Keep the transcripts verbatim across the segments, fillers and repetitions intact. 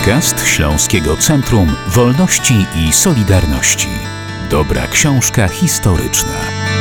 Podcast Śląskiego Centrum Wolności i Solidarności. Dobra książka historyczna.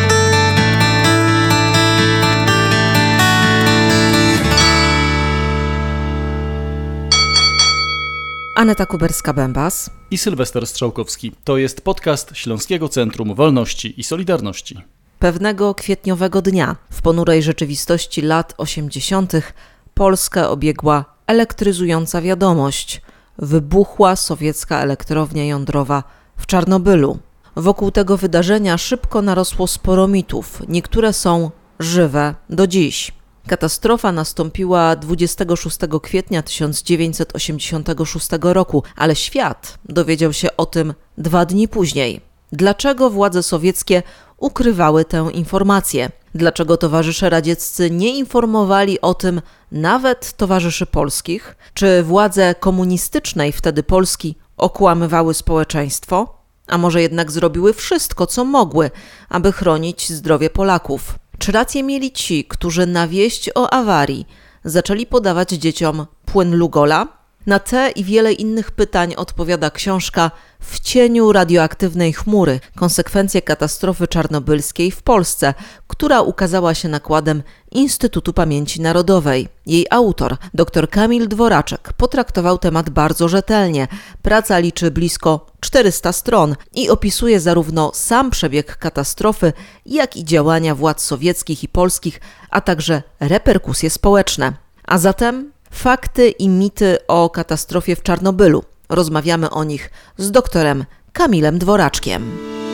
Aneta Kuberska-Bębas i Sylwester Strzałkowski. To jest podcast Śląskiego Centrum Wolności i Solidarności. Pewnego kwietniowego dnia w ponurej rzeczywistości lat osiemdziesiątych Polskę obiegła elektryzująca wiadomość. Wybuchła sowiecka elektrownia jądrowa w Czarnobylu. Wokół tego wydarzenia szybko narosło sporo mitów. Niektóre są żywe do dziś. Katastrofa nastąpiła dwudziestego szóstego kwietnia tysiąc dziewięćset osiemdziesiątego szóstego roku, ale świat dowiedział się o tym dwa dni później. Dlaczego władze sowieckie ukrywały tę informację? Dlaczego towarzysze radzieccy nie informowali o tym nawet towarzyszy polskich? Czy władze komunistycznej wtedy Polski okłamywały społeczeństwo? A może jednak zrobiły wszystko, co mogły, aby chronić zdrowie Polaków? Czy rację mieli ci, którzy na wieść o awarii zaczęli podawać dzieciom płyn Lugola? Na te i wiele innych pytań odpowiada książka W cieniu radioaktywnej chmury. Konsekwencje katastrofy czarnobylskiej w Polsce, która ukazała się nakładem Instytutu Pamięci Narodowej. Jej autor, dr Kamil Dworaczek, potraktował temat bardzo rzetelnie. Praca liczy blisko czterysta stron i opisuje zarówno sam przebieg katastrofy, jak i działania władz sowieckich i polskich, a także reperkusje społeczne. A zatem fakty i mity o katastrofie w Czarnobylu. Rozmawiamy o nich z doktorem Kamilem Dworaczkiem.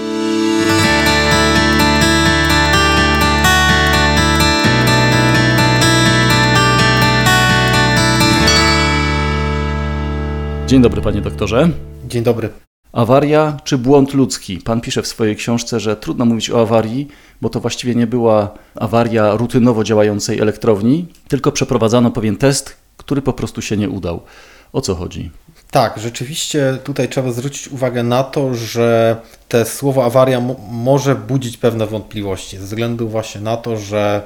Dzień dobry, panie doktorze. Dzień dobry. Awaria czy błąd ludzki? Pan pisze w swojej książce, że trudno mówić o awarii, bo to właściwie nie była awaria rutynowo działającej elektrowni, tylko przeprowadzano pewien test, który po prostu się nie udał. O co chodzi? Tak, rzeczywiście tutaj trzeba zwrócić uwagę na to, że te słowo awaria m- może budzić pewne wątpliwości ze względu właśnie na to, że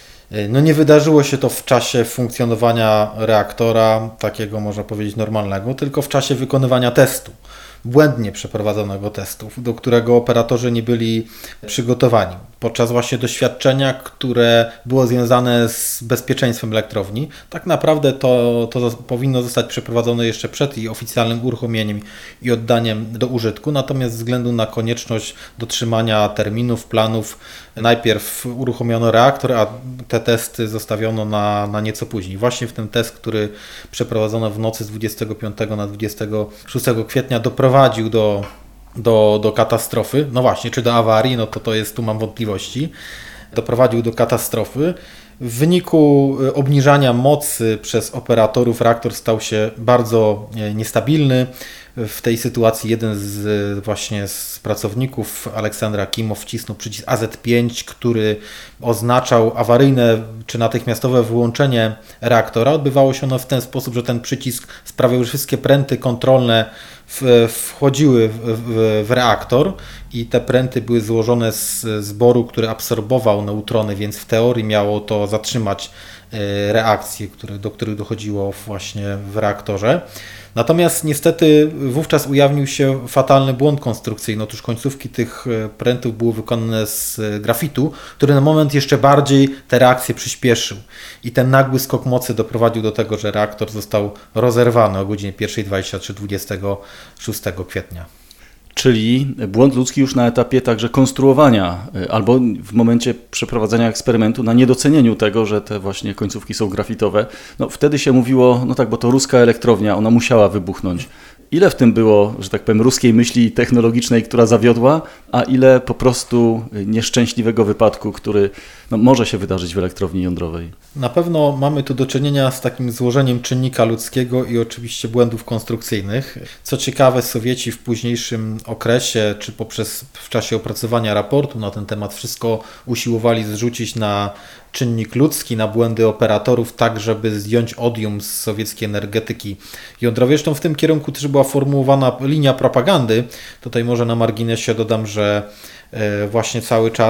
no nie wydarzyło się to w czasie funkcjonowania reaktora, takiego można powiedzieć normalnego, tylko w czasie wykonywania testu, błędnie przeprowadzonego testu, do którego operatorzy nie byli przygotowani. Podczas właśnie doświadczenia, które było związane z bezpieczeństwem elektrowni, tak naprawdę to, to powinno zostać przeprowadzone jeszcze przed jej oficjalnym uruchomieniem i oddaniem do użytku, natomiast ze względu na konieczność dotrzymania terminów, planów, najpierw uruchomiono reaktor, a te testy zostawiono na, na nieco później. Właśnie w ten test, który przeprowadzono w nocy z dwudziestego piątego na dwudziestego szóstego kwietnia doprowadził do Do, do katastrofy, no właśnie, czy do awarii, no to to jest, tu mam wątpliwości, doprowadził do katastrofy. W wyniku obniżania mocy przez operatorów reaktor stał się bardzo niestabilny. W tej sytuacji jeden z właśnie z pracowników, Aleksandr Akimow, wcisnął przycisk A Z pięć, który oznaczał awaryjne czy natychmiastowe wyłączenie reaktora. Odbywało się ono w ten sposób, że ten przycisk sprawiał, że wszystkie pręty kontrolne w, wchodziły w, w, w reaktor i te pręty były złożone z zboru, który absorbował neutrony, więc w teorii miało to zatrzymać reakcje, które, do których dochodziło właśnie w reaktorze. Natomiast niestety wówczas ujawnił się fatalny błąd konstrukcyjny. Otóż końcówki tych prętów były wykonane z grafitu, który na moment jeszcze bardziej te reakcje przyspieszył. I ten nagły skok mocy doprowadził do tego, że reaktor został rozerwany o godzinie pierwsza dwadzieścia trzy dwudziestego szóstego kwietnia. Czyli błąd ludzki już na etapie także konstruowania albo w momencie przeprowadzania eksperymentu na niedocenieniu tego, że te właśnie końcówki są grafitowe. No wtedy się mówiło, no tak, bo to ruska elektrownia, ona musiała wybuchnąć. Ile w tym było, że tak powiem, ruskiej myśli technologicznej, która zawiodła, a ile po prostu nieszczęśliwego wypadku, który no, może się wydarzyć w elektrowni jądrowej? Na pewno mamy tu do czynienia z takim złożeniem czynnika ludzkiego i oczywiście błędów konstrukcyjnych. Co ciekawe, Sowieci w późniejszym okresie, czy poprzez w czasie opracowania raportu na ten temat wszystko usiłowali zrzucić na czynnik ludzki, na błędy operatorów, tak żeby zdjąć odium z sowieckiej energetyki jądrowej. Zresztą w tym kierunku też była formułowana linia propagandy. Tutaj może na marginesie dodam, że właśnie cały czas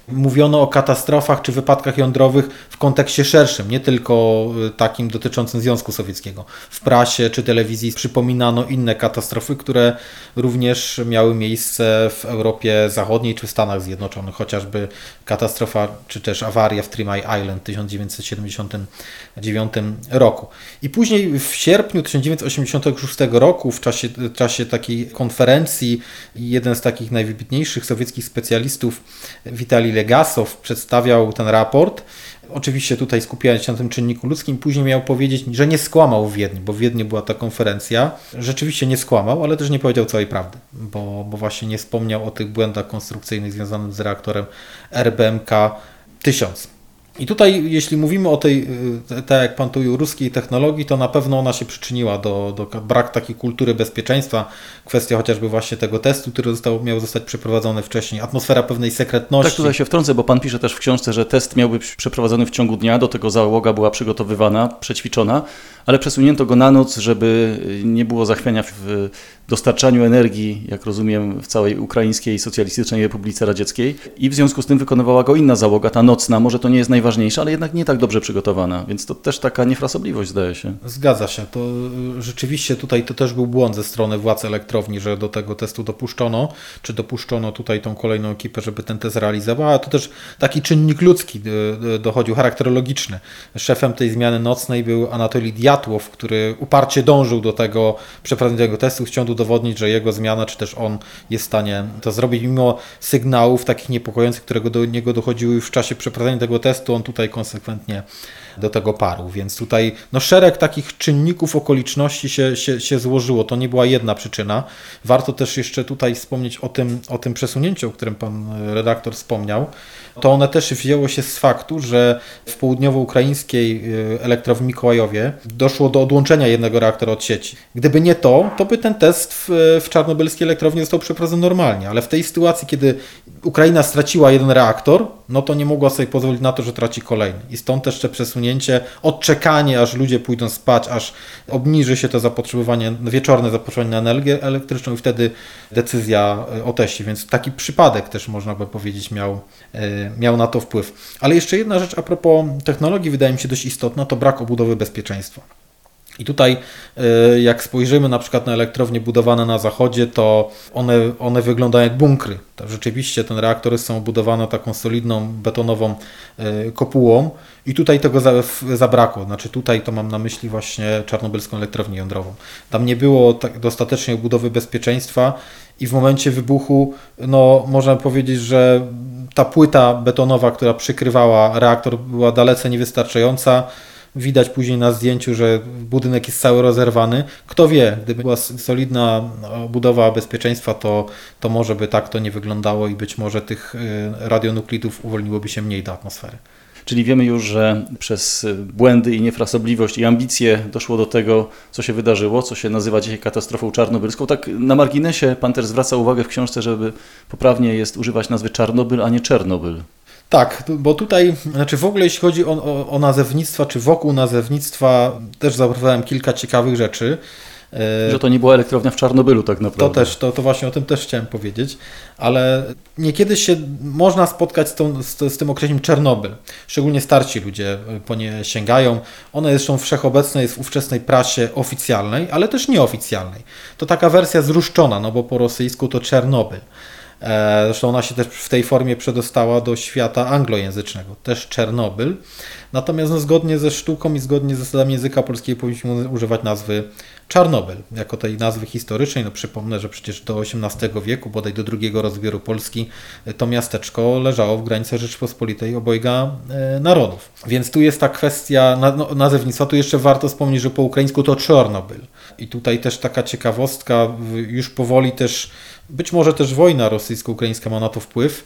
mówiono o katastrofach czy wypadkach jądrowych w kontekście szerszym, nie tylko takim dotyczącym Związku Sowieckiego. W prasie czy telewizji przypominano inne katastrofy, które również miały miejsce w Europie Zachodniej czy w Stanach Zjednoczonych, chociażby katastrofa czy też awaria w Three Mile Island w tysiąc dziewięćset siedemdziesiątym dziewiątym roku. I później w sierpniu tysiąc dziewięćset osiemdziesiątego szóstego roku w czasie, w czasie takiej konferencji jeden z takich najwybitniejszych sowieckich specjalistów, Witalij Legasow, przedstawiał ten raport. Oczywiście tutaj skupiając się na tym czynniku ludzkim, później miał powiedzieć, że nie skłamał w Wiedniu, bo w Wiedniu była ta konferencja. Rzeczywiście nie skłamał, ale też nie powiedział całej prawdy, bo, bo właśnie nie wspomniał o tych błędach konstrukcyjnych związanych z reaktorem R B M K tysiąc. I tutaj, jeśli mówimy o tej, tak jak pan tu mówił, ruskiej technologii, to na pewno ona się przyczyniła do, do braku takiej kultury bezpieczeństwa. Kwestia chociażby właśnie tego testu, który został, miał zostać przeprowadzony wcześniej. Atmosfera pewnej sekretności. Tak, tutaj się wtrącę, bo pan pisze też w książce, że test miał być przeprowadzony w ciągu dnia, do tego załoga była przygotowywana, przećwiczona, ale przesunięto go na noc, żeby nie było zachwiania w dostarczaniu energii, jak rozumiem, w całej Ukraińskiej Socjalistycznej Republice Radzieckiej i w związku z tym wykonywała go inna załoga, ta nocna. Może to nie jest najważniejsza, ale jednak nie tak dobrze przygotowana, więc to też taka niefrasobliwość, zdaje się. Zgadza się. To rzeczywiście tutaj to też był błąd ze strony władz elektrowni, że do tego testu dopuszczono, czy dopuszczono tutaj tą kolejną ekipę, żeby ten test realizowała, a to też taki czynnik ludzki dochodził, charakterologiczny. Szefem tej zmiany nocnej był Anatolij Diatłow, który uparcie dążył do tego przeprowadzenia tego testu, chciał udowodnić, że jego zmiana, czy też on jest w stanie to zrobić, mimo sygnałów takich niepokojących, które do niego dochodziły już w czasie przeprowadzenia tego testu, on tutaj konsekwentnie do tego parł, więc tutaj no, szereg takich czynników, okoliczności się, się, się złożyło. To nie była jedna przyczyna. Warto też jeszcze tutaj wspomnieć o tym, o tym przesunięciu, o którym pan redaktor wspomniał. To one też wzięło się z faktu, że w południowo-ukraińskiej elektrowni Mikołajowie doszło do odłączenia jednego reaktora od sieci. Gdyby nie to, to by ten test w, w czarnobylskiej elektrowni został przeprowadzony normalnie, ale w tej sytuacji, kiedy Ukraina straciła jeden reaktor, no to nie mogła sobie pozwolić na to, że traci kolejny. I stąd też te przesunięcie, odczekanie, aż ludzie pójdą spać, aż obniży się to zapotrzebowanie, wieczorne zapotrzebowanie na energię elektryczną i wtedy decyzja o teście. Więc taki przypadek też, można by powiedzieć, miał, miał na to wpływ. Ale jeszcze jedna rzecz a propos technologii, wydaje mi się dość istotna, to brak obudowy bezpieczeństwa. I tutaj jak spojrzymy na przykład na elektrownie budowane na zachodzie, to one, one wyglądają jak bunkry. Tak, rzeczywiście te reaktory są budowane taką solidną, betonową kopułą i tutaj tego zabrakło. Znaczy tutaj to mam na myśli właśnie czarnobylską elektrownię jądrową. Tam nie było tak dostatecznej obudowy bezpieczeństwa i w momencie wybuchu, no można powiedzieć, że ta płyta betonowa, która przykrywała reaktor, była dalece niewystarczająca. Widać później na zdjęciu, że budynek jest cały rozerwany. Kto wie, gdyby była solidna budowa bezpieczeństwa, to, to może by tak to nie wyglądało i być może tych radionuklidów uwolniłoby się mniej do atmosfery. Czyli wiemy już, że przez błędy i niefrasobliwość i ambicje doszło do tego, co się wydarzyło, co się nazywa dzisiaj katastrofą czarnobylską. Tak na marginesie pan też zwraca uwagę w książce, żeby poprawnie jest używać nazwy Czarnobyl, a nie Czernobyl. Tak, bo tutaj, znaczy w ogóle jeśli chodzi o, o, o nazewnictwa, czy wokół nazewnictwa, też zauważyłem kilka ciekawych rzeczy. Że to nie była elektrownia w Czarnobylu tak naprawdę. To też, to, to właśnie o tym też chciałem powiedzieć, ale niekiedy się można spotkać z, tą, z, z tym określeniem Czernobyl. Szczególnie starsi ludzie po nie sięgają. One zresztą wszechobecne jest w ówczesnej prasie oficjalnej, ale też nieoficjalnej. To taka wersja zruszczona, no bo po rosyjsku to Czernobyl. Zresztą ona się też w tej formie przedostała do świata anglojęzycznego, też Czernobyl. Natomiast no, zgodnie ze sztuką i zgodnie z zasadami języka polskiego powinniśmy używać nazwy Czarnobyl jako tej nazwy historycznej. No, przypomnę, że przecież do osiemnastego wieku, bodaj do drugiego rozbioru Polski, to miasteczko leżało w granicach Rzeczypospolitej obojga narodów. Więc tu jest ta kwestia no, nazewnictwa. Tu jeszcze warto wspomnieć, że po ukraińsku to Czarnobyl. I tutaj też taka ciekawostka, już powoli też, być może też wojna rosyjsko-ukraińska ma na to wpływ,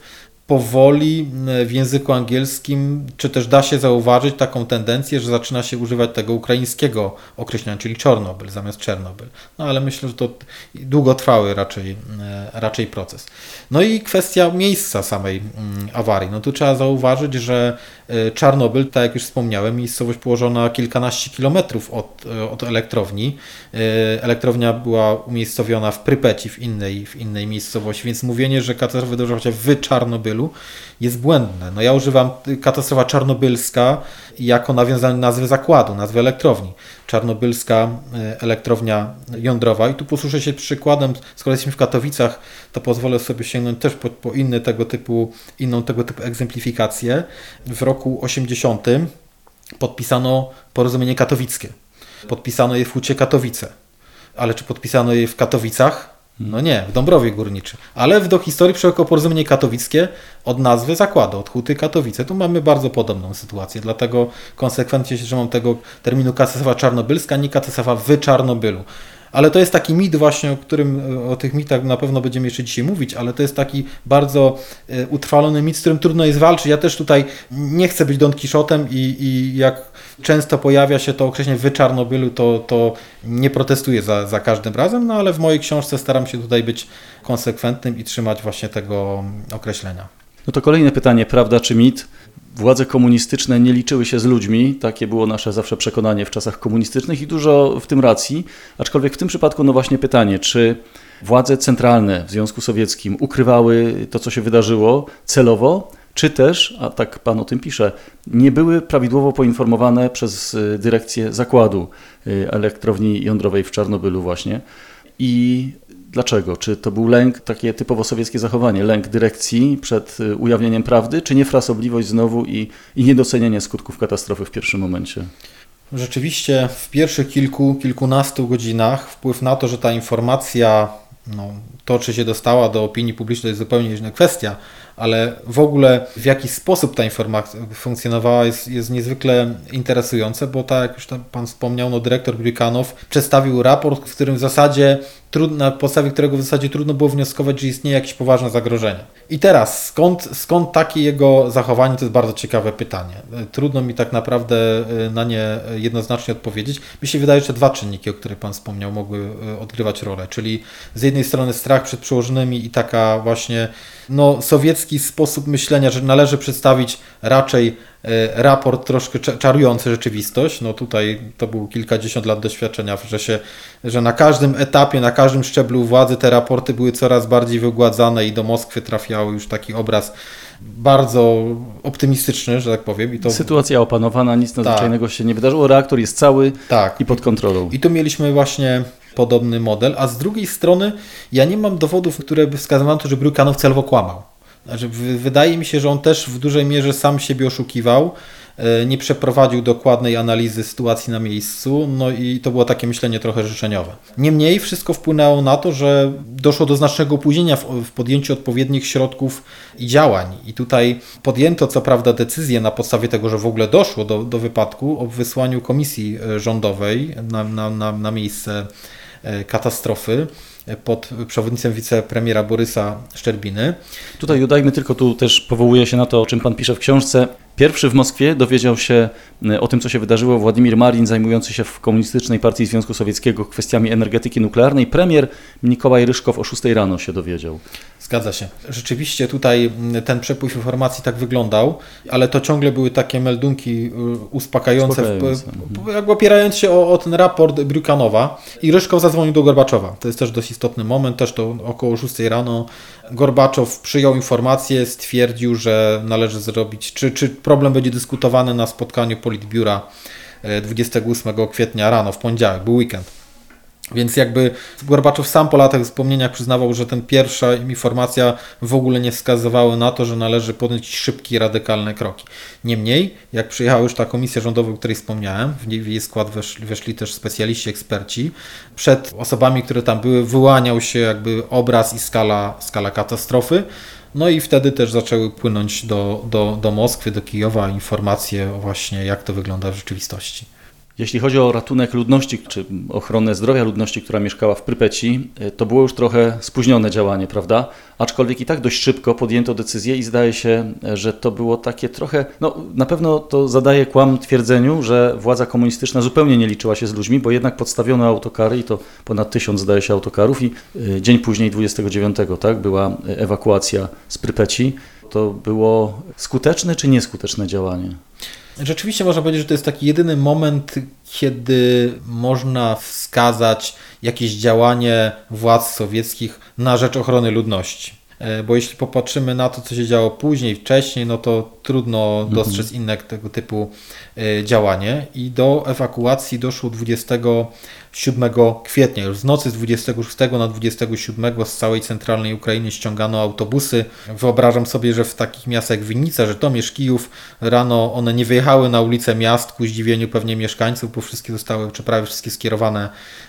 powoli w języku angielskim, czy też da się zauważyć taką tendencję, że zaczyna się używać tego ukraińskiego określenia, czyli Czarnobyl zamiast Czernobyl. No ale myślę, że to długotrwały raczej, raczej proces. No i kwestia miejsca samej awarii. No tu trzeba zauważyć, że Czarnobyl, tak jak już wspomniałem, miejscowość położona kilkanaście kilometrów od, od elektrowni. Elektrownia była umiejscowiona w Prypeci, w innej, w innej miejscowości, więc mówienie, że katastrofa wydarzyła się w Czarnobylu, Czarnobylu jest błędne. No ja używam katastrofa czarnobylska jako nawiązanie nazwy zakładu, nazwy elektrowni. Czarnobylska elektrownia jądrowa. I tu posłużę się przykładem, skoro jesteśmy w Katowicach, to pozwolę sobie sięgnąć też po, po inny tego typu, inną tego typu egzemplifikację. W roku osiemdziesiątym podpisano porozumienie katowickie. Podpisano je w Hucie Katowice. Ale czy podpisano je w Katowicach? No nie, w Dąbrowie Górniczej. Ale do historii przyszło porozumienie katowickie od nazwy zakładu, od Huty Katowice. Tu mamy bardzo podobną sytuację, dlatego konsekwentnie się trzymam tego terminu katastrofa czarnobylska, nie katastrofa w Czarnobylu. Ale to jest taki mit właśnie, o którym, o tych mitach na pewno będziemy jeszcze dzisiaj mówić, ale to jest taki bardzo utrwalony mit, z którym trudno jest walczyć. Ja też tutaj nie chcę być Don Kiszotem i, i jak często pojawia się to określenie w Czarnobylu, to, to nie protestuję za, za każdym razem, no ale w mojej książce staram się tutaj być konsekwentnym i trzymać właśnie tego określenia. No to kolejne pytanie, prawda czy mit? Władze komunistyczne nie liczyły się z ludźmi, takie było nasze zawsze przekonanie w czasach komunistycznych i dużo w tym racji, aczkolwiek w tym przypadku no właśnie pytanie, czy władze centralne w Związku Sowieckim ukrywały to, co się wydarzyło celowo, czy też, a tak pan o tym pisze, nie były prawidłowo poinformowane przez dyrekcję zakładu elektrowni jądrowej w Czarnobylu właśnie. I dlaczego? Czy to był lęk, takie typowo sowieckie zachowanie, lęk dyrekcji przed ujawnieniem prawdy, czy niefrasobliwość znowu i, i niedocenienie skutków katastrofy w pierwszym momencie? Rzeczywiście w pierwszych kilku, kilkunastu godzinach wpływ na to, że ta informacja, no, to czy się dostała do opinii publicznej, to jest zupełnie inna kwestia, ale w ogóle w jaki sposób ta informacja funkcjonowała jest, jest niezwykle interesujące, bo tak jak już tam pan wspomniał, no, dyrektor Brykanow przedstawił raport, w którym w zasadzie trudno, na podstawie którego w zasadzie trudno było wnioskować, że istnieje jakieś poważne zagrożenie. I teraz, skąd, skąd takie jego zachowanie, to jest bardzo ciekawe pytanie. Trudno mi tak naprawdę na nie jednoznacznie odpowiedzieć. Mi się wydaje, że dwa czynniki, o których pan wspomniał, mogły odgrywać rolę, czyli z jednej strony strach przed przełożonymi i taka właśnie no, sowiecki sposób myślenia, że należy przedstawić raczej raport troszkę czarujący rzeczywistość. No tutaj to było kilkadziesiąt lat doświadczenia, że, się, że na każdym etapie, na każdym szczeblu władzy te raporty były coraz bardziej wygładzane i do Moskwy trafiał już taki obraz bardzo optymistyczny, że tak powiem. I to... Sytuacja opanowana, nic nadzwyczajnego tak. się nie wydarzyło, reaktor jest cały tak. i pod kontrolą. I tu mieliśmy właśnie podobny model, a z drugiej strony ja nie mam dowodów, które by wskazywały to, że Brykanow celowo kłamał. Znaczy, wydaje mi się, że on też w dużej mierze sam siebie oszukiwał, nie przeprowadził dokładnej analizy sytuacji na miejscu, no i to było takie myślenie trochę życzeniowe. Niemniej wszystko wpłynęło na to, że doszło do znacznego opóźnienia w, w podjęciu odpowiednich środków i działań. I tutaj podjęto co prawda decyzję na podstawie tego, że w ogóle doszło do, do wypadku o wysłaniu komisji rządowej na, na, na, na miejsce katastrofy pod przewodnictwem wicepremiera Borysa Szczerbiny. Tutaj dodajmy tylko, tu też powołuje się na to, o czym pan pisze w książce. Pierwszy w Moskwie dowiedział się o tym, co się wydarzyło, Władimir Marin, zajmujący się w Komunistycznej Partii Związku Sowieckiego kwestiami energetyki nuklearnej. Premier Mikołaj Ryszkow o szóstej rano się dowiedział. Zgadza się. Rzeczywiście tutaj ten przepływ informacji tak wyglądał, ale to ciągle były takie meldunki uspokajające, w, jakby opierając się o, o ten raport Brykanowa. I Ryszkow zadzwonił do Gorbaczowa. To jest też dość istotny moment, też to około szóstej rano. Gorbaczow przyjął informację, stwierdził, że należy zrobić, czy, czy problem będzie dyskutowany na spotkaniu Politbiura dwudziestego ósmego kwietnia rano, w poniedziałek, był weekend. Więc jakby Gorbaczow sam po latach wspomnieniach przyznawał, że ten pierwsza informacja w ogóle nie wskazywała na to, że należy podjąć szybkie, radykalne kroki. Niemniej, jak przyjechała już ta komisja rządowa, o której wspomniałem, w jej skład weszli, weszli też specjaliści, eksperci, przed osobami, które tam były, wyłaniał się jakby obraz i skala, skala katastrofy. No i wtedy też zaczęły płynąć do, do, do Moskwy, do Kijowa informacje o właśnie, jak to wygląda w rzeczywistości. Jeśli chodzi o ratunek ludności, czy ochronę zdrowia ludności, która mieszkała w Prypeci, to było już trochę spóźnione działanie, prawda? Aczkolwiek i tak dość szybko podjęto decyzję i zdaje się, że to było takie trochę, no na pewno to zadaje kłam twierdzeniu, że władza komunistyczna zupełnie nie liczyła się z ludźmi, bo jednak podstawiono autokary i to ponad tysiąc zdaje się autokarów i dzień później dwudziestego dziewiątego, tak, była ewakuacja z Prypeci. To było skuteczne czy nieskuteczne działanie? Rzeczywiście można powiedzieć, że to jest taki jedyny moment, kiedy można wskazać jakieś działanie władz sowieckich na rzecz ochrony ludności. bo jeśli popatrzymy na to, co się działo później, wcześniej, no to trudno dostrzec mhm. inne tego typu działanie i do ewakuacji doszło dwudziestego siódmego kwietnia. Już z nocy z dwudziestego szóstego na dwudziestego siódmego z całej centralnej Ukrainy ściągano autobusy. Wyobrażam sobie, że w takich miastach jak Winnica, Żytomierz, Kijów rano one nie wyjechały na ulice miast ku zdziwieniu pewnie mieszkańców, bo wszystkie zostały, czy prawie wszystkie skierowane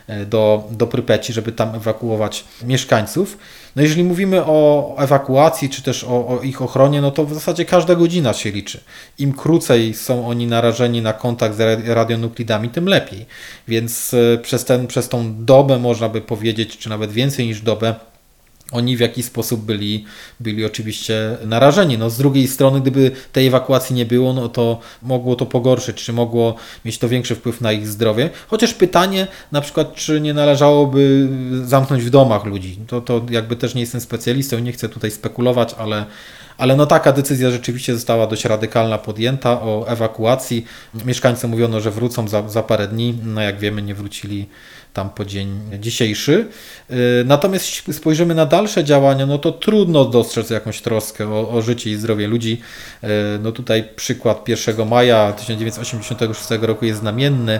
do, do Prypeci, żeby tam ewakuować mieszkańców. No jeżeli mówimy o ewakuacji, czy też o, o ich ochronie, no to w zasadzie każda godzina się liczy. Im krócej są oni narażeni na kontakt z radionuklidami, tym lepiej. Więc przez, ten, przez tą dobę, można by powiedzieć, czy nawet więcej niż dobę, oni w jakiś sposób byli, byli oczywiście narażeni. No z drugiej strony, gdyby tej ewakuacji nie było, no to mogło to pogorszyć, czy mogło mieć to większy wpływ na ich zdrowie. Chociaż pytanie na przykład, czy nie należałoby zamknąć w domach ludzi. To, to jakby też nie jestem specjalistą, nie chcę tutaj spekulować, ale Ale no taka decyzja rzeczywiście została dość radykalna podjęta o ewakuacji. Mieszkańcy mówiono, że wrócą za, za parę dni. No jak wiemy, nie wrócili tam po dzień dzisiejszy. Natomiast jeśli spojrzymy na dalsze działania, no to trudno dostrzec jakąś troskę o, o życie i zdrowie ludzi. No tutaj przykład pierwszego maja tysiąc dziewięćset osiemdziesiątego szóstego roku jest znamienny,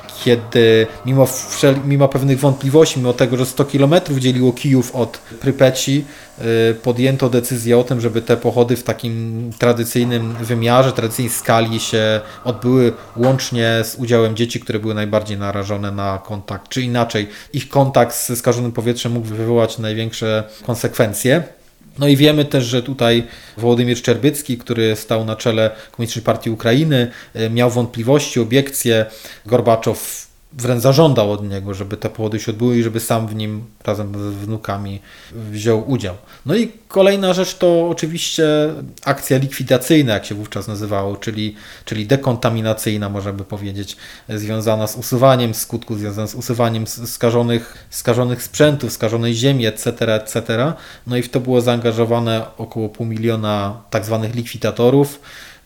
kiedy mimo, wszel- mimo pewnych wątpliwości, mimo tego, że sto kilometrów dzieliło Kijów od Prypeci, podjęto decyzję o tym, żeby te pochody w takim tradycyjnym wymiarze, tradycyjnej skali się odbyły łącznie z udziałem dzieci, które były najbardziej narażone na kontakt, czy inaczej, ich kontakt ze skażonym powietrzem mógł wywołać największe konsekwencje. No i wiemy też, że tutaj Wołodymir Szczerbycki, który stał na czele Komunistycznej Partii Ukrainy, miał wątpliwości, obiekcje. Gorbaczow wręcz zażądał od niego, żeby te pochody się odbyły i żeby sam w nim razem z wnukami wziął udział. No i kolejna rzecz to oczywiście akcja likwidacyjna, jak się wówczas nazywało, czyli, czyli dekontaminacyjna, można by powiedzieć, związana z usuwaniem skutków, związana z usuwaniem skażonych, skażonych sprzętów, skażonej ziemi, et cetera, et cetera. No i w to było zaangażowane około pół miliona tak zwanych likwidatorów,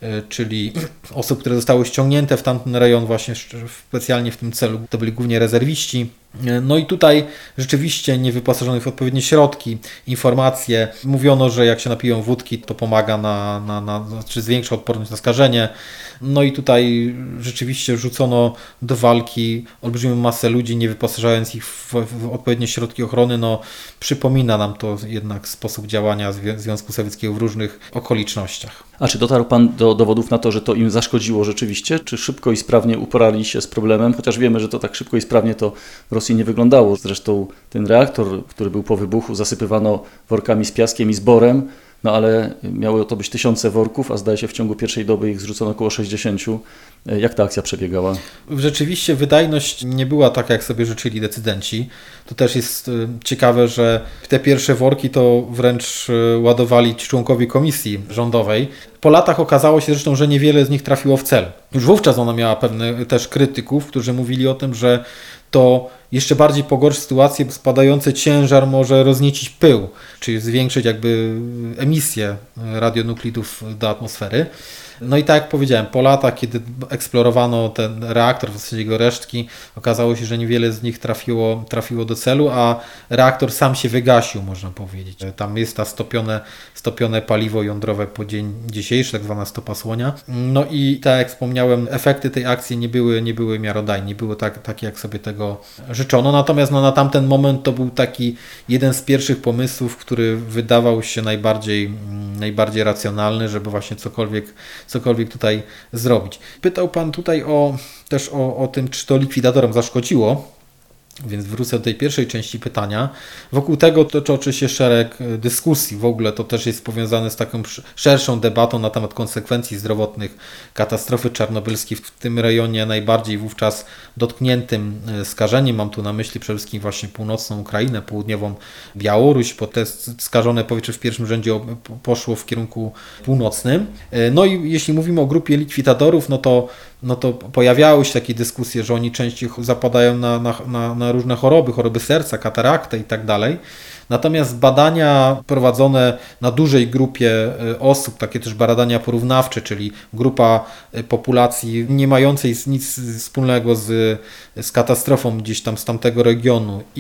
czyli osób, które zostały ściągnięte w tamten rejon właśnie specjalnie w tym celu. To byli głównie rezerwiści. No i tutaj rzeczywiście niewyposażonych w odpowiednie środki, informacje. Mówiono, że jak się napiją wódki, to pomaga na, na, na czy zwiększa odporność na skażenie. No i tutaj rzeczywiście rzucono do walki olbrzymią masę ludzi, nie wyposażając ich w, w odpowiednie środki ochrony. No, przypomina nam to jednak sposób działania Związku Sowieckiego w różnych okolicznościach. A czy dotarł Pan do dowodów na to, że to im zaszkodziło rzeczywiście? Czy szybko i sprawnie uporali się z problemem? Chociaż wiemy, że to tak szybko i sprawnie to w Rosji nie wyglądało. Zresztą ten reaktor, który był po wybuchu, zasypywano workami z piaskiem i z borem, no ale miały to być tysiące worków, a zdaje się w ciągu pierwszej doby ich zrzucono około sześćdziesięciu. Jak ta akcja przebiegała? Rzeczywiście wydajność nie była taka, jak sobie życzyli decydenci. To też jest ciekawe, że te pierwsze worki to wręcz ładowali ci członkowie komisji rządowej. Po latach okazało się zresztą, że niewiele z nich trafiło w cel. Już wówczas ona miała pewne też krytyków, którzy mówili o tym, że to jeszcze bardziej pogorszy sytuację, bo spadający ciężar może rozniecić pył, czyli zwiększyć jakby emisję radionuklidów do atmosfery. No i tak jak powiedziałem, po latach, kiedy eksplorowano ten reaktor, w zasadzie jego resztki, okazało się, że niewiele z nich trafiło, trafiło do celu, a reaktor sam się wygasił, można powiedzieć. Tam jest ta stopione, stopione paliwo jądrowe po dzień dzisiejszy, tak zwana stopa słonia. No i tak jak wspomniałem, efekty tej akcji nie były, nie były miarodajne, nie były tak, takie, jak sobie tego życzono. Natomiast no, na tamten moment to był taki jeden z pierwszych pomysłów, który wydawał się najbardziej, najbardziej racjonalny, żeby właśnie cokolwiek cokolwiek tutaj zrobić. Pytał Pan tutaj o, też o, o tym, czy to likwidatorom zaszkodziło, więc wrócę do tej pierwszej części pytania. Wokół tego toczy się szereg dyskusji. W ogóle to też jest powiązane z taką szerszą debatą na temat konsekwencji zdrowotnych katastrofy czarnobylskiej w tym rejonie najbardziej wówczas dotkniętym skażeniem. Mam tu na myśli przede wszystkim właśnie północną Ukrainę, południową Białoruś, bo te skażone powietrze w pierwszym rzędzie poszło w kierunku północnym. No i jeśli mówimy o grupie likwidatorów, no to no to pojawiały się takie dyskusje, że oni częściej zapadają na, na, na, na różne choroby, choroby serca, kataraktę i tak dalej. Natomiast badania prowadzone na dużej grupie osób, takie też badania porównawcze, czyli grupa populacji nie mającej nic wspólnego z, z katastrofą gdzieś tam z tamtego regionu i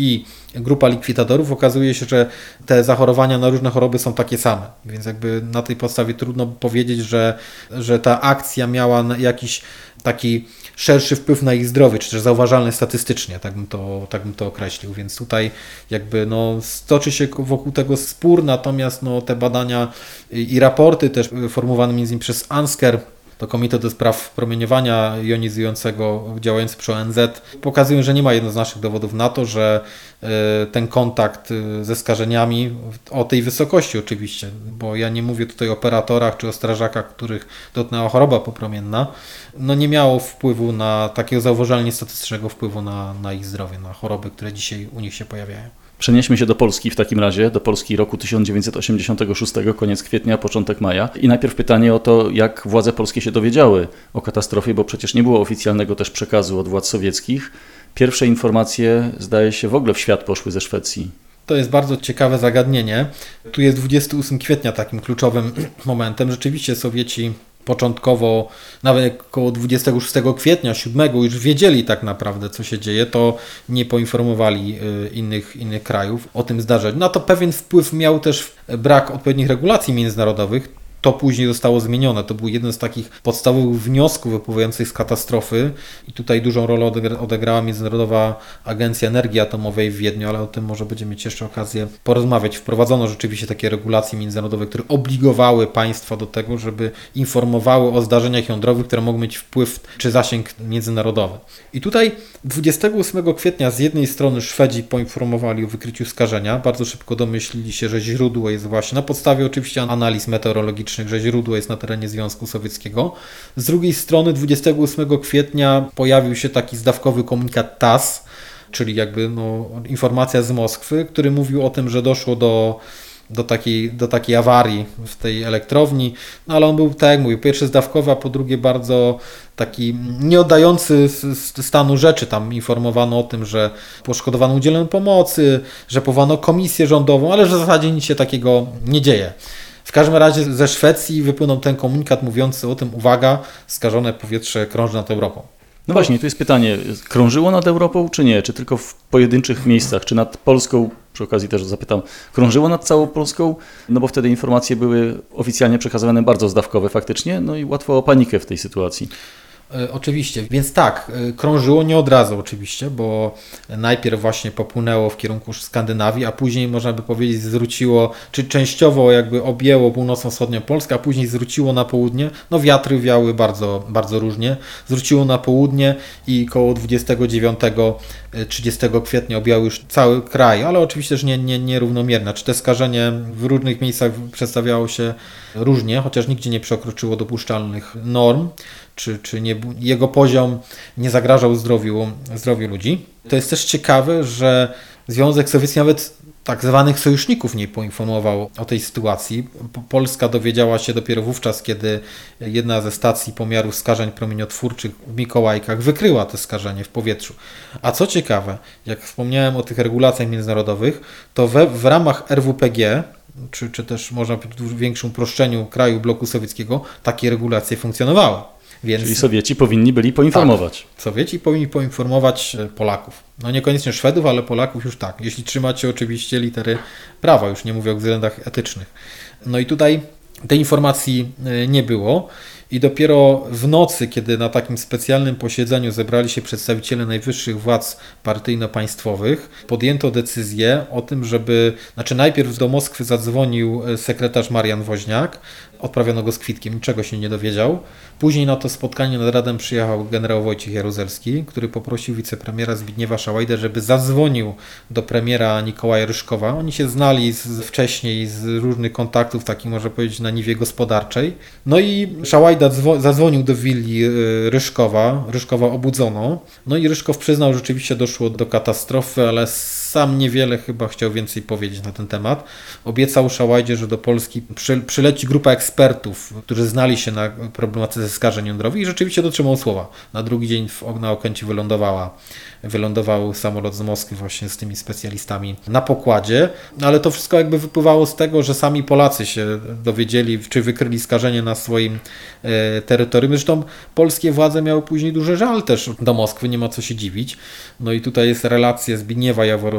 grupa likwidadorów, okazuje się, że te zachorowania na różne choroby są takie same. Więc jakby na tej podstawie trudno powiedzieć, że, że ta akcja miała jakiś taki szerszy wpływ na ich zdrowie, czy też zauważalny statystycznie, tak bym to, tak bym to określił. Więc tutaj jakby no, stoczy się wokół tego spór, natomiast no, te badania i, i raporty też formułowane między innymi przez ANSKER, to Komitet do Spraw Promieniowania Jonizującego działający przy O N Z, pokazują, że nie ma jednoznacznych dowodów na to, że ten kontakt ze skażeniami, o tej wysokości oczywiście, bo ja nie mówię tutaj o operatorach czy o strażakach, których dotknęła choroba popromienna, no nie miało wpływu na takiego zauważalnie statystycznego wpływu na, na ich zdrowie, na choroby, które dzisiaj u nich się pojawiają. Przenieśmy się do Polski w takim razie, do Polski roku tysiąc dziewięćset osiemdziesiątego szóstego, koniec kwietnia, początek maja. I najpierw pytanie o to, jak władze polskie się dowiedziały o katastrofie, bo przecież nie było oficjalnego też przekazu od władz sowieckich. Pierwsze informacje, zdaje się, w ogóle w świat poszły ze Szwecji. To jest bardzo ciekawe zagadnienie. Tu jest dwudziestego ósmego kwietnia takim kluczowym momentem. Rzeczywiście Sowieci początkowo, nawet około dwudziestego szóstego kwietnia, siódmego już wiedzieli tak naprawdę, co się dzieje, to nie poinformowali innych, innych krajów o tym zdarzeniu. Na to pewien wpływ miał też brak odpowiednich regulacji międzynarodowych. To później zostało zmienione. To był jeden z takich podstawowych wniosków wypływających z katastrofy i tutaj dużą rolę odegrała Międzynarodowa Agencja Energii Atomowej w Wiedniu, ale o tym może będziemy mieć jeszcze okazję porozmawiać. Wprowadzono rzeczywiście takie regulacje międzynarodowe, które obligowały państwa do tego, żeby informowały o zdarzeniach jądrowych, które mogą mieć wpływ czy zasięg międzynarodowy. I tutaj dwudziestego ósmego kwietnia z jednej strony Szwedzi poinformowali o wykryciu skażenia, bardzo szybko domyślili się, że źródło jest właśnie na podstawie oczywiście analiz meteorologicznych, że źródło jest na terenie Związku Sowieckiego. Z drugiej strony dwudziestego ósmego kwietnia pojawił się taki zdawkowy komunikat T A S S, czyli jakby no, informacja z Moskwy, który mówił o tym, że doszło do, do, takiej, do takiej awarii w tej elektrowni, no ale on był, tak jak mówię, po pierwsze zdawkowy, a po drugie bardzo taki nie oddający stanu rzeczy. Tam informowano o tym, że poszkodowano udzielono pomocy, że powołano komisję rządową, ale że w zasadzie nic się takiego nie dzieje. W każdym razie ze Szwecji wypłynął ten komunikat mówiący o tym, uwaga, skażone powietrze krąży nad Europą. No właśnie, tu jest pytanie, krążyło nad Europą czy nie? Czy tylko w pojedynczych miejscach? Czy nad Polską, przy okazji też zapytam, krążyło nad całą Polską? No bo wtedy informacje były oficjalnie przekazywane bardzo zdawkowe faktycznie, no i łatwo o panikę w tej sytuacji. Oczywiście, więc tak, krążyło nie od razu oczywiście, bo najpierw właśnie popłynęło w kierunku Skandynawii, a później można by powiedzieć zwróciło, czy częściowo jakby objęło północno-wschodnią Polskę, a później zwróciło na południe, no wiatry wiały bardzo, bardzo różnie, zwróciło na południe i koło dwudziestego dziewiątego trzydziestego kwietnia objęło już cały kraj, ale oczywiście też nie, nie, nierównomierne, czy te skażenie w różnych miejscach przedstawiało się różnie, chociaż nigdzie nie przekroczyło dopuszczalnych norm, czy, czy nie, jego poziom nie zagrażał zdrowiu, zdrowiu ludzi. To jest też ciekawe, że Związek Sowiecki nawet tak zwanych sojuszników nie poinformował o tej sytuacji. Polska dowiedziała się dopiero wówczas, kiedy jedna ze stacji pomiaru skażeń promieniotwórczych w Mikołajkach wykryła to skażenie w powietrzu. A co ciekawe, jak wspomniałem o tych regulacjach międzynarodowych, to we, w ramach R W P G, czy, czy też można powiedzieć w większym uproszczeniu kraju bloku sowieckiego, takie regulacje funkcjonowały. Więc, czyli Sowieci powinni byli poinformować. Tak, Sowieci powinni poinformować Polaków. No niekoniecznie Szwedów, ale Polaków już tak. Jeśli trzymać się oczywiście litery prawa, już nie mówię o względach etycznych. No i tutaj tej informacji nie było i dopiero w nocy, kiedy na takim specjalnym posiedzeniu zebrali się przedstawiciele najwyższych władz partyjno-państwowych, podjęto decyzję o tym, żeby, znaczy najpierw do Moskwy zadzwonił sekretarz Marian Woźniak, odprawiono go z kwitkiem, niczego się nie dowiedział. Później na to spotkanie nad Radem przyjechał generał Wojciech Jaruzelski, który poprosił wicepremiera Zbigniewa Szałajdę, żeby zadzwonił do premiera Nikołaja Ryszkowa. Oni się znali z, wcześniej z różnych kontaktów, takich można powiedzieć na niwie gospodarczej. No i Szałajda dzwo- zadzwonił do willi Ryszkowa, Ryszkowa obudzono. No i Ryszkow przyznał, że rzeczywiście doszło do katastrofy, ale sam niewiele chyba chciał więcej powiedzieć na ten temat. Obiecał Szałajdzie, że do Polski przy, przyleci grupa ekspertów, którzy znali się na problematyce skażeń jądrowych i rzeczywiście dotrzymał słowa. Na drugi dzień w, na Okęciu wylądowała, wylądował samolot z Moskwy właśnie z tymi specjalistami na pokładzie, no ale to wszystko jakby wypływało z tego, że sami Polacy się dowiedzieli, czy wykryli skażenie na swoim e, terytorium. Zresztą polskie władze miały później duży żal też do Moskwy, nie ma co się dziwić. No i tutaj jest relacja Zbigniewa Jaworowskiego,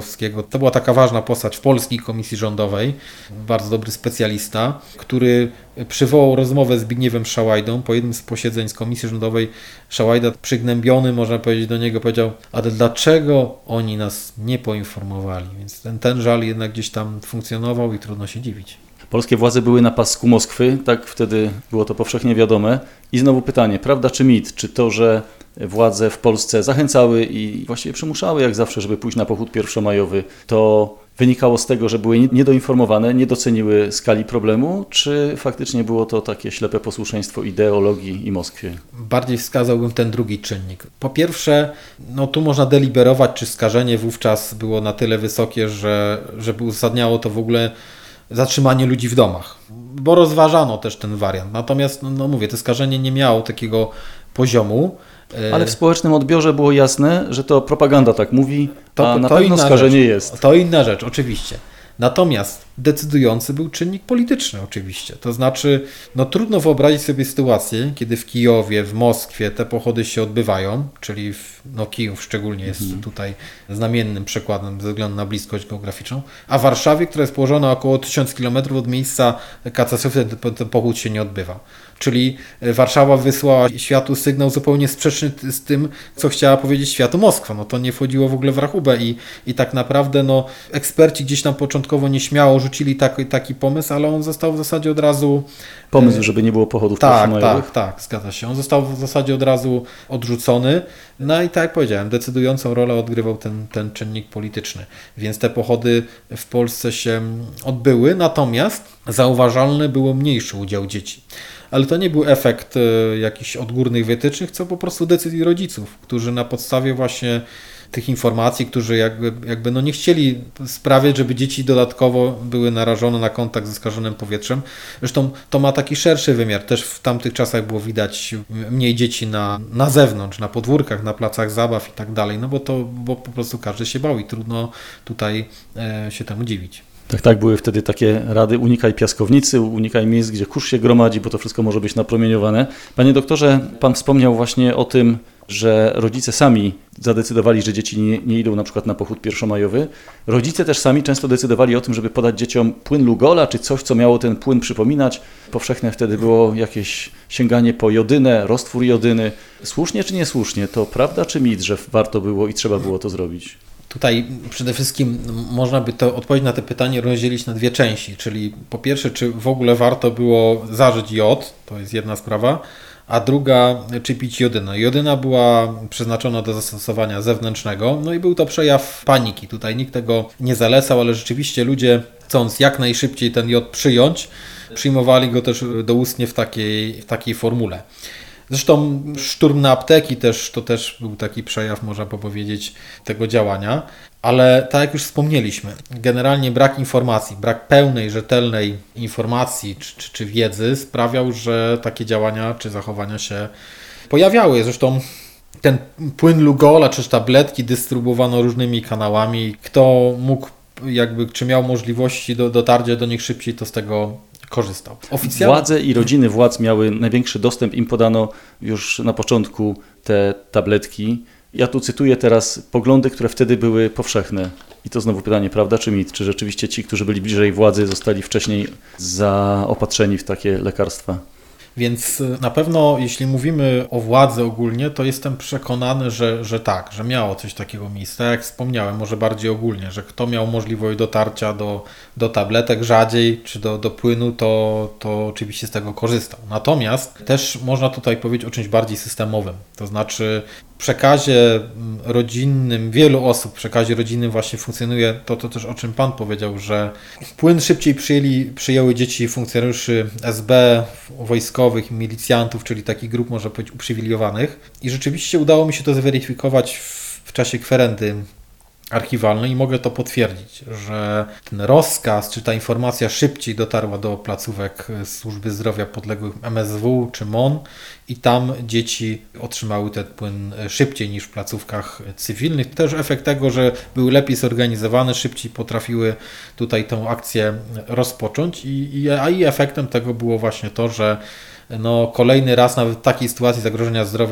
Borowskiego. To była taka ważna postać w Polskiej Komisji Rządowej, bardzo dobry specjalista, który przywołał rozmowę z Zbigniewem Szałajdą po jednym z posiedzeń z Komisji Rządowej. Szałajda, przygnębiony, można powiedzieć, do niego powiedział: ale dlaczego oni nas nie poinformowali? Więc ten, ten żal jednak gdzieś tam funkcjonował i trudno się dziwić. Polskie władze były na pasku Moskwy, tak wtedy było to powszechnie wiadome. I znowu pytanie, prawda czy mit? Czy to, że władze w Polsce zachęcały i właściwie przymuszały jak zawsze, żeby pójść na pochód pierwszomajowy, to wynikało z tego, że były niedoinformowane, nie doceniły skali problemu, czy faktycznie było to takie ślepe posłuszeństwo ideologii i Moskwie? Bardziej wskazałbym ten drugi czynnik. Po pierwsze, no tu można deliberować, czy skażenie wówczas było na tyle wysokie, że żeby uzasadniało to w ogóle zatrzymanie ludzi w domach, bo rozważano też ten wariant. Natomiast, no, no mówię, to skażenie nie miało takiego poziomu. Ale w społecznym odbiorze było jasne, że to propaganda tak mówi, to, a na to pewno skażenie rzecz. jest. To inna rzecz, oczywiście. Natomiast decydujący był czynnik polityczny oczywiście. To znaczy, no trudno wyobrazić sobie sytuację, kiedy w Kijowie, w Moskwie te pochody się odbywają, czyli w, no Kijów szczególnie jest mhm. tutaj znamiennym przykładem ze względu na bliskość geograficzną, a w Warszawie, która jest położona około tysiąc kilometrów od miejsca katastrofy, ten, ten pochód się nie odbywa. Czyli Warszawa wysłała światu sygnał zupełnie sprzeczny z tym, co chciała powiedzieć światu Moskwa. No to nie wchodziło w ogóle w rachubę i, i tak naprawdę no, eksperci gdzieś tam początkowo nieśmiało rzucili taki, taki pomysł, ale on został w zasadzie od razu... Pomysł, żeby nie było pochodów tak, pierwszomajowych? Tak, tak, zgadza się. On został w zasadzie od razu odrzucony. No i tak jak powiedziałem, decydującą rolę odgrywał ten, ten czynnik polityczny. Więc te pochody w Polsce się odbyły, natomiast zauważalny był mniejszy udział dzieci. Ale to nie był efekt y, jakichś odgórnych wytycznych, co po prostu decyzji rodziców, którzy na podstawie właśnie tych informacji, którzy jakby, jakby no nie chcieli sprawiać, żeby dzieci dodatkowo były narażone na kontakt ze skażonym powietrzem. Zresztą to ma taki szerszy wymiar. Też w tamtych czasach było widać mniej dzieci na, na zewnątrz, na podwórkach, na placach zabaw i tak dalej, no bo to bo po prostu każdy się bał i trudno tutaj e, się temu dziwić. Tak, tak, były wtedy takie rady: unikaj piaskownicy, unikaj miejsc, gdzie kurz się gromadzi, bo to wszystko może być napromieniowane. Panie doktorze, pan wspomniał właśnie o tym, że rodzice sami zadecydowali, że dzieci nie, nie idą na przykład na pochód pierwszomajowy. Rodzice też sami często decydowali o tym, żeby podać dzieciom płyn Lugola, czy coś, co miało ten płyn przypominać. Powszechne wtedy było jakieś sięganie po jodynę, roztwór jodyny. Słusznie czy niesłusznie? To prawda czy mit, że warto było i trzeba było to zrobić? Tutaj przede wszystkim można by to odpowiedź na to pytanie rozdzielić na dwie części, czyli po pierwsze, czy w ogóle warto było zażyć jod, to jest jedna sprawa, a druga, czy pić jodynę. Jodyna była przeznaczona do zastosowania zewnętrznego, no i był to przejaw paniki. Tutaj nikt tego nie zalecał, ale rzeczywiście ludzie, chcąc jak najszybciej ten jod przyjąć, przyjmowali go też doustnie w takiej, w takiej formule. Zresztą szturm na apteki też, to też był taki przejaw, można powiedzieć, tego działania, ale tak jak już wspomnieliśmy, generalnie brak informacji, brak pełnej, rzetelnej informacji czy, czy, czy wiedzy sprawiał, że takie działania czy zachowania się pojawiały. Zresztą ten płyn Lugola czy tabletki dystrybuowano różnymi kanałami. Kto mógł, jakby, czy miał możliwości do dotarcia do nich szybciej, to z tego korzystał. Oficjalnie... Władze i rodziny władz miały największy dostęp, im podano już na początku te tabletki. Ja tu cytuję teraz poglądy, które wtedy były powszechne. I to znowu pytanie, prawda czy mit? Czy rzeczywiście ci, którzy byli bliżej władzy, zostali wcześniej zaopatrzeni w takie lekarstwa? Więc na pewno, jeśli mówimy o władzy ogólnie, to jestem przekonany, że, że tak, że miało coś takiego miejsca. Jak wspomniałem, może bardziej ogólnie, że kto miał możliwość dotarcia do, do tabletek rzadziej czy do, do płynu, to, to oczywiście z tego korzystał. Natomiast też można tutaj powiedzieć o czymś bardziej systemowym. To znaczy w przekazie rodzinnym, wielu osób w przekazie rodzinnym właśnie funkcjonuje to, to też o czym Pan powiedział, że płyn szybciej przyjęli, przyjęły dzieci funkcjonariuszy S B, wojskowych, milicjantów, czyli takich grup, można powiedzieć, uprzywilejowanych. I rzeczywiście udało mi się to zweryfikować w, w czasie kwerendy archiwalnej i mogę to potwierdzić, że ten rozkaz, czy ta informacja szybciej dotarła do placówek służby zdrowia podległych M S W czy M O N i tam dzieci otrzymały ten płyn szybciej niż w placówkach cywilnych. Też efekt tego, że były lepiej zorganizowane, szybciej potrafiły tutaj tę akcję rozpocząć i, i, a i efektem tego było właśnie to, że no kolejny raz nawet w takiej sytuacji zagrożenia zdrowia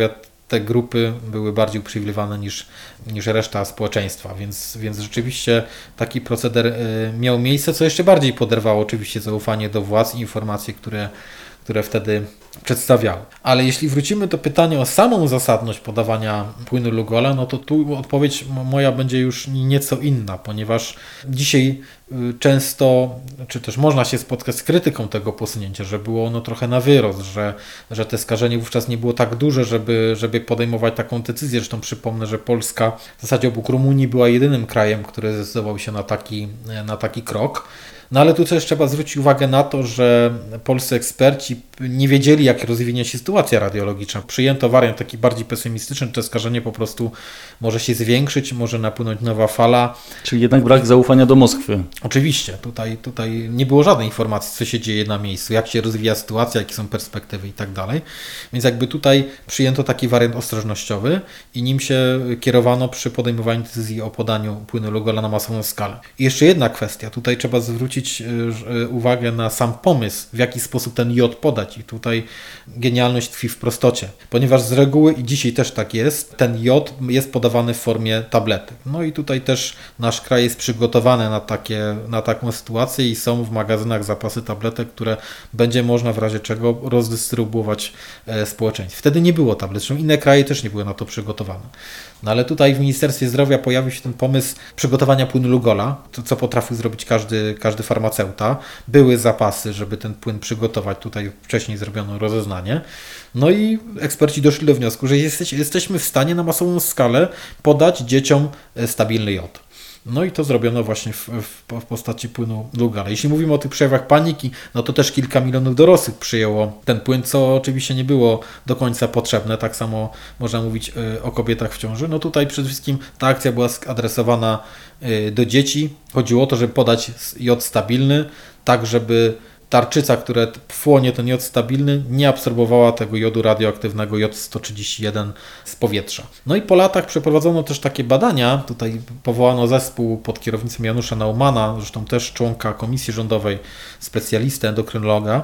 te grupy były bardziej uprzywilejowane niż, niż reszta społeczeństwa, więc, więc rzeczywiście taki proceder miał miejsce, co jeszcze bardziej poderwało oczywiście zaufanie do władz i informacje, które, które wtedy przedstawiały. Ale jeśli wrócimy do pytania o samą zasadność podawania płynu Lugola, no to tu odpowiedź moja będzie już nieco inna, ponieważ dzisiaj często, czy też można się spotkać z krytyką tego posunięcia, że było ono trochę na wyrost, że, że te skażenie wówczas nie było tak duże, żeby, żeby podejmować taką decyzję. Zresztą przypomnę, że Polska w zasadzie obok Rumunii była jedynym krajem, który zdecydował się na taki, na taki krok. No ale tu też trzeba zwrócić uwagę na to, że polscy eksperci nie wiedzieli, jak rozwinie się sytuacja radiologiczna. Przyjęto wariant taki bardziej pesymistyczny, że to skażenie po prostu może się zwiększyć, może napłynąć nowa fala. Czyli jednak brak zaufania do Moskwy. Oczywiście, tutaj, tutaj nie było żadnej informacji, co się dzieje na miejscu, jak się rozwija sytuacja, jakie są perspektywy i tak dalej. Więc jakby tutaj przyjęto taki wariant ostrożnościowy i nim się kierowano przy podejmowaniu decyzji o podaniu płynu Lugola na masową skalę. I jeszcze jedna kwestia, tutaj trzeba zwrócić uwagę na sam pomysł, w jaki sposób ten jod podać i tutaj genialność tkwi w prostocie, ponieważ z reguły i dzisiaj też tak jest, ten jod jest podawany w formie tabletek. No i tutaj też nasz kraj jest przygotowany na, takie, na taką sytuację i są w magazynach zapasy tabletek, które będzie można w razie czego rozdystrybuować społeczeństwu. Wtedy nie było tablet, zresztą inne kraje też nie były na to przygotowane. No ale tutaj w Ministerstwie Zdrowia pojawił się ten pomysł przygotowania płynu Lugola, to co potrafił zrobić każdy, każdy farmaceuta. Były zapasy, żeby ten płyn przygotować. Tutaj wcześniej zrobiono rozeznanie. No i eksperci doszli do wniosku, że jesteś, jesteśmy w stanie na masową skalę podać dzieciom stabilny jod. No i to zrobiono właśnie w, w, w postaci płynu Lugala. Jeśli mówimy o tych przejawach paniki, no to też kilka milionów dorosłych przyjęło ten płyn, co oczywiście nie było do końca potrzebne. Tak samo można mówić o kobietach w ciąży. No tutaj przede wszystkim ta akcja była adresowana do dzieci. Chodziło o to, żeby podać jod stabilny, tak żeby tarczyca, która wchłonie ten jod stabilny, nie absorbowała tego jodu radioaktywnego jod sto trzydzieści jeden z powietrza. No i po latach przeprowadzono też takie badania. Tutaj powołano zespół pod kierownictwem Janusza Naumana, zresztą też członka komisji rządowej, specjalistę, endokrynologa.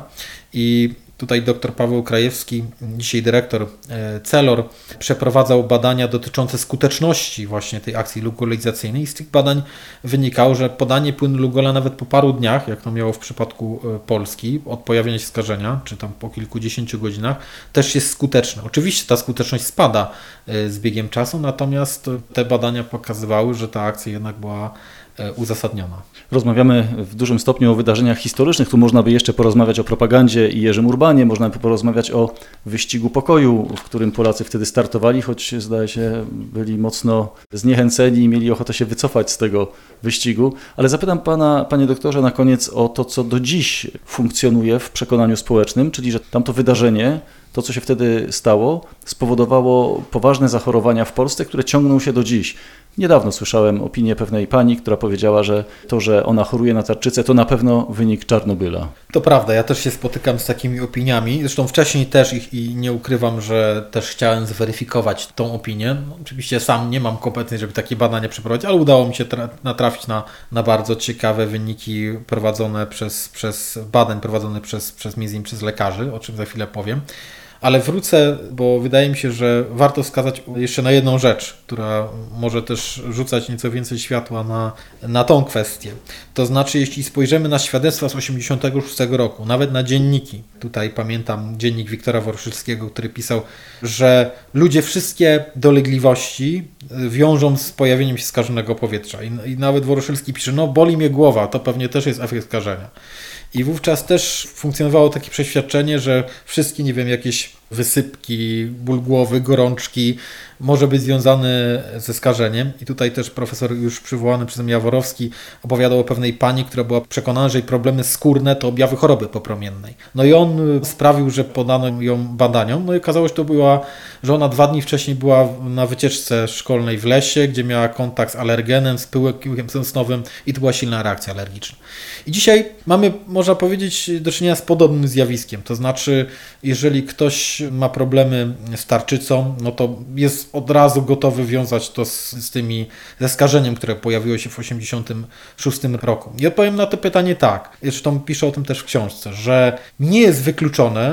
I tutaj dr Paweł Krajewski, dzisiaj dyrektor Celor, przeprowadzał badania dotyczące skuteczności właśnie tej akcji lugolizacyjnej i z tych badań wynikało, że podanie płynu Lugola nawet po paru dniach, jak to miało w przypadku Polski, od pojawienia się skażenia, czy tam po kilkudziesięciu godzinach, też jest skuteczne. Oczywiście ta skuteczność spada z biegiem czasu, natomiast te badania pokazywały, że ta akcja jednak była uzasadniona. Rozmawiamy w dużym stopniu o wydarzeniach historycznych. Tu można by jeszcze porozmawiać o propagandzie i Jerzym Urbanie, można by porozmawiać o wyścigu pokoju, w którym Polacy wtedy startowali, choć zdaje się byli mocno zniechęceni i mieli ochotę się wycofać z tego wyścigu. Ale zapytam pana, panie doktorze, na koniec o to, co do dziś funkcjonuje w przekonaniu społecznym, czyli że tamto wydarzenie, to, co się wtedy stało, spowodowało poważne zachorowania w Polsce, które ciągną się do dziś. Niedawno słyszałem opinię pewnej pani, która powiedziała, że to, że ona choruje na tarczycę, to na pewno wynik Czarnobyla. To prawda, ja też się spotykam z takimi opiniami. Zresztą wcześniej też ich i nie ukrywam, że też chciałem zweryfikować tą opinię. No, oczywiście sam nie mam kompetencji, żeby takie badania przeprowadzić, ale udało mi się tra- natrafić na, na bardzo ciekawe wyniki prowadzone przez, przez badań prowadzone przez, przez między innymi przez lekarzy, o czym za chwilę powiem. Ale wrócę, bo wydaje mi się, że warto wskazać jeszcze na jedną rzecz, która może też rzucać nieco więcej światła na, na tą kwestię. To znaczy, jeśli spojrzymy na świadectwa z osiemdziesiątego szóstego roku, nawet na dzienniki, tutaj pamiętam dziennik Wiktora Woрошylskiego, który pisał, że ludzie wszystkie dolegliwości wiążą z pojawieniem się skażonego powietrza. I, i nawet Woрошylski pisze, no boli mnie głowa, to pewnie też jest efekt skażenia. I wówczas też funkcjonowało takie przeświadczenie, że wszystkie, nie wiem, jakieś wysypki, ból głowy, gorączki może być związany ze skażeniem. I tutaj też profesor już przywołany przeze mnie Jaworowski opowiadał o pewnej pani, która była przekonana, że jej problemy skórne to objawy choroby popromiennej. No i on sprawił, że podano ją badaniom. No i okazało się, to była, że ona dwa dni wcześniej była na wycieczce szkolnej w lesie, gdzie miała kontakt z alergenem, z pyłkiem sosnowym i to była silna reakcja alergiczna. I dzisiaj mamy, można powiedzieć, do czynienia z podobnym zjawiskiem. To znaczy, jeżeli ktoś ma problemy z tarczycą, no to jest od razu gotowy wiązać to z, z tymi, ze skażeniem, które pojawiło się w osiemdziesiątym szóstym roku. I odpowiem na to pytanie tak, zresztą piszę o tym też w książce, że nie jest wykluczone,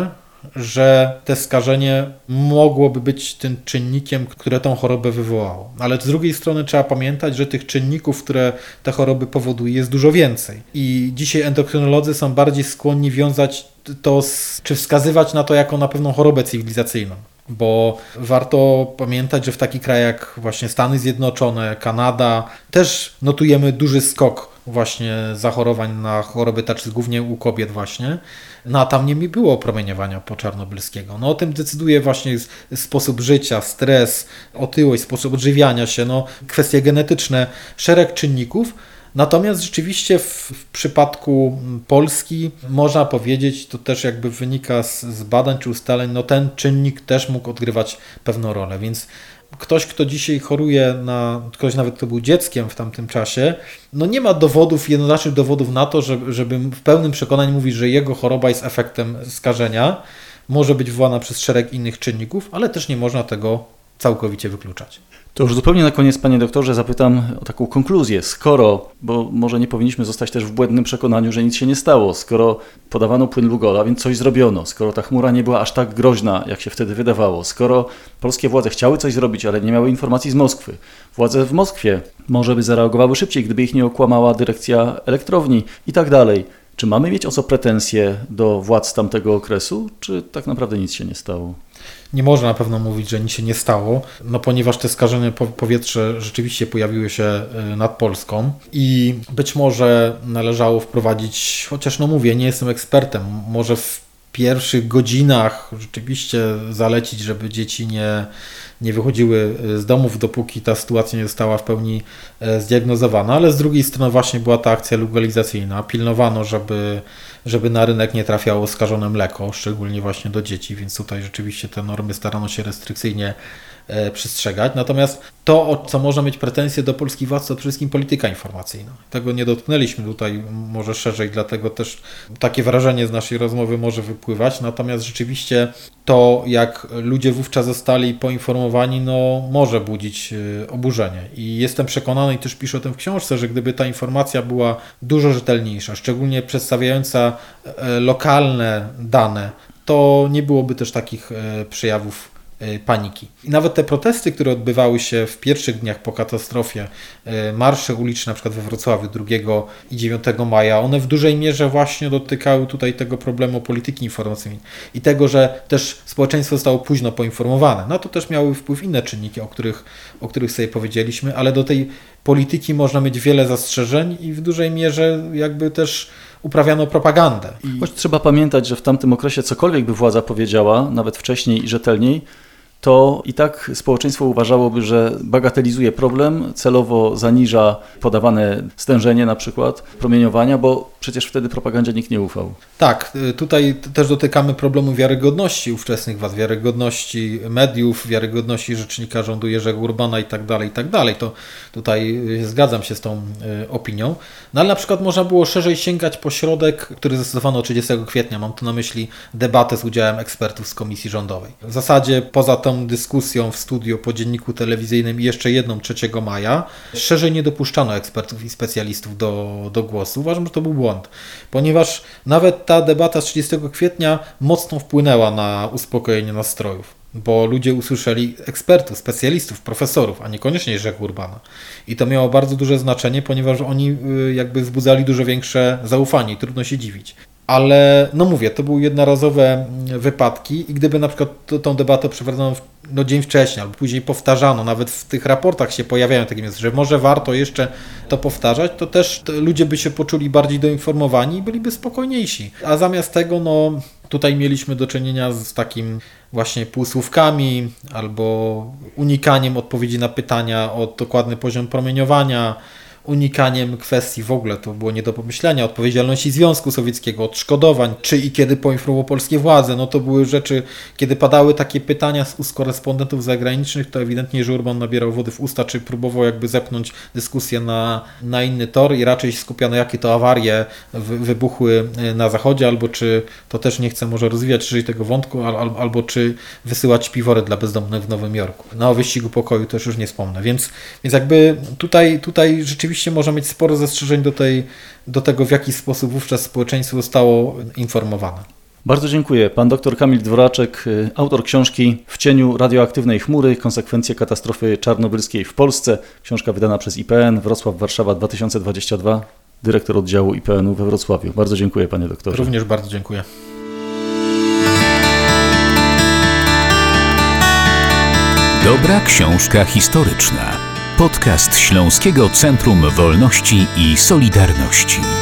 że te skażenie mogłoby być tym czynnikiem, które tą chorobę wywołało. Ale z drugiej strony trzeba pamiętać, że tych czynników, które te choroby powoduje, jest dużo więcej. I dzisiaj endokrynolodzy są bardziej skłonni wiązać to, z, czy wskazywać na to jako na pewną chorobę cywilizacyjną. Bo warto pamiętać, że w takich krajach jak właśnie Stany Zjednoczone, Kanada też notujemy duży skok właśnie zachorowań na choroby tarczycy, głównie u kobiet właśnie. No a tam nie było promieniowania poczarnobylskiego. No o tym decyduje właśnie sposób życia, stres, otyłość, sposób odżywiania się, no kwestie genetyczne, szereg czynników. Natomiast rzeczywiście w, w przypadku Polski można powiedzieć, to też jakby wynika z, z badań czy ustaleń, no ten czynnik też mógł odgrywać pewną rolę, więc ktoś, kto dzisiaj choruje na, ktoś nawet kto był dzieckiem w tamtym czasie, no nie ma dowodów, jednoznacznych dowodów na to, żeby, żeby w pełnym przekonaniu mówić, że jego choroba jest efektem skażenia, może być wywołana przez szereg innych czynników, ale też nie można tego całkowicie wykluczać. To już zupełnie na koniec, panie doktorze, zapytam o taką konkluzję. Skoro, bo może nie powinniśmy zostać też w błędnym przekonaniu, że nic się nie stało, skoro podawano płyn Lugola, więc coś zrobiono, skoro ta chmura nie była aż tak groźna, jak się wtedy wydawało, skoro polskie władze chciały coś zrobić, ale nie miały informacji z Moskwy, władze w Moskwie może by zareagowały szybciej, gdyby ich nie okłamała dyrekcja elektrowni i tak dalej. Czy mamy mieć o co pretensje do władz tamtego okresu, czy tak naprawdę nic się nie stało? Nie można na pewno mówić, że nic się nie stało, no ponieważ te skażone powietrze rzeczywiście pojawiły się nad Polską i być może należało wprowadzić, chociaż no mówię, nie jestem ekspertem, może w pierwszych godzinach rzeczywiście zalecić, żeby dzieci nie, nie wychodziły z domów, dopóki ta sytuacja nie została w pełni zdiagnozowana, ale z drugiej strony właśnie była ta akcja legalizacyjna, pilnowano, żeby, żeby na rynek nie trafiało skażone mleko, szczególnie właśnie do dzieci, więc tutaj rzeczywiście te normy starano się restrykcyjnie przestrzegać. Natomiast to, o co można mieć pretensje do polskich władz, to przede wszystkim polityka informacyjna. Tego nie dotknęliśmy tutaj może szerzej, dlatego też takie wrażenie z naszej rozmowy może wypływać. Natomiast rzeczywiście to, jak ludzie wówczas zostali poinformowani, no może budzić oburzenie. I jestem przekonany, i też piszę o tym w książce, że gdyby ta informacja była dużo rzetelniejsza, szczególnie przedstawiająca lokalne dane, to nie byłoby też takich przejawów paniki. I nawet te protesty, które odbywały się w pierwszych dniach po katastrofie, marsze uliczne na przykład we Wrocławiu drugiego i dziewiątego maja, one w dużej mierze właśnie dotykały tutaj tego problemu polityki informacyjnej i tego, że też społeczeństwo zostało późno poinformowane. Na to też miały wpływ inne czynniki, o których, o których sobie powiedzieliśmy, ale do tej polityki można mieć wiele zastrzeżeń i w dużej mierze jakby też uprawiano propagandę. I... Choć trzeba pamiętać, że w tamtym okresie cokolwiek by władza powiedziała, nawet wcześniej i rzetelniej, to i tak społeczeństwo uważałoby, że bagatelizuje problem, celowo zaniża podawane stężenie na przykład promieniowania, bo przecież wtedy propagandzie nikt nie ufał. Tak, tutaj też dotykamy problemu wiarygodności ówczesnych władz, wiarygodności mediów, wiarygodności rzecznika rządu Jerzego Urbana i tak dalej, i tak dalej. To tutaj zgadzam się z tą opinią. No ale na przykład można było szerzej sięgać po środek, który zastosowano trzydziestego kwietnia. Mam tu na myśli debatę z udziałem ekspertów z komisji rządowej. W zasadzie poza tą dyskusją w studio po dzienniku telewizyjnym i jeszcze jedną trzeciego maja, szerzej nie dopuszczano ekspertów i specjalistów do, do głosu. Uważam, że to był błąd, ponieważ nawet ta debata z trzydziestego kwietnia mocno wpłynęła na uspokojenie nastrojów, bo ludzie usłyszeli ekspertów, specjalistów, profesorów, a niekoniecznie Jerzego Urbana. I to miało bardzo duże znaczenie, ponieważ oni jakby wzbudzali dużo większe zaufanie i trudno się dziwić. Ale no mówię, to były jednorazowe wypadki i gdyby na przykład tą debatę przeprowadzono no, dzień wcześniej albo później powtarzano, nawet w tych raportach się pojawiają takie miejsca, że może warto jeszcze to powtarzać, to też ludzie by się poczuli bardziej doinformowani i byliby spokojniejsi. A zamiast tego no tutaj mieliśmy do czynienia z takim właśnie półsłówkami albo unikaniem odpowiedzi na pytania o dokładny poziom promieniowania, unikaniem kwestii w ogóle, to było nie do pomyślenia, odpowiedzialności Związku Sowieckiego, odszkodowań, czy i kiedy poinformowało polskie władze, no to były rzeczy, kiedy padały takie pytania z ust korespondentów zagranicznych, to ewidentnie, że Urban nabierał wody w usta, czy próbował jakby zepchnąć dyskusję na, na inny tor i raczej się skupiano, jakie to awarie wy, wybuchły na zachodzie, albo czy to też nie chce może rozwijać szerzej tego wątku, al, al, albo czy wysyłać piwory dla bezdomnych w Nowym Jorku. No o wyścigu pokoju też już nie wspomnę, więc, więc jakby tutaj, tutaj rzeczywiście Oczywiście można mieć sporo zastrzeżeń do, tej, do tego, w jaki sposób wówczas społeczeństwo zostało informowane. Bardzo dziękuję. Pan dr Kamil Dworaczek, autor książki W cieniu radioaktywnej chmury. Konsekwencje katastrofy czarnobylskiej w Polsce. Książka wydana przez I P N, Wrocław, Warszawa dwa tysiące dwadzieścia dwa. Dyrektor oddziału I P N u we Wrocławiu. Bardzo dziękuję, panie doktorze. Również bardzo dziękuję. Dobra książka historyczna. Podcast Śląskiego Centrum Wolności i Solidarności.